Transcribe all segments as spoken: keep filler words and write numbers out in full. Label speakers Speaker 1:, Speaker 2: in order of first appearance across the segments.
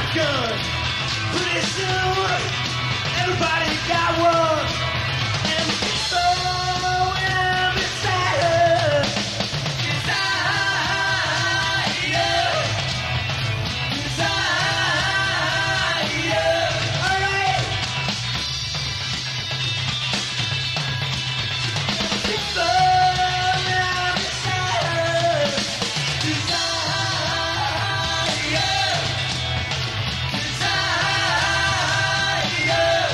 Speaker 1: shotgun. Pretty soon, everybody got one. And oh, and beside her, desire, desire. All right. It's all beside her, desire, desire.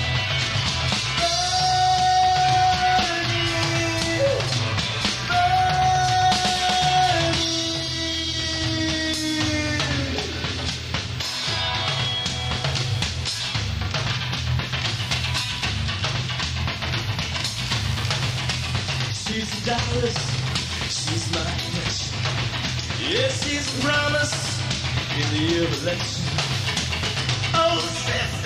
Speaker 1: She's Dallas, she's my passion. Yeah, she's promise in the election. Oh, Seth.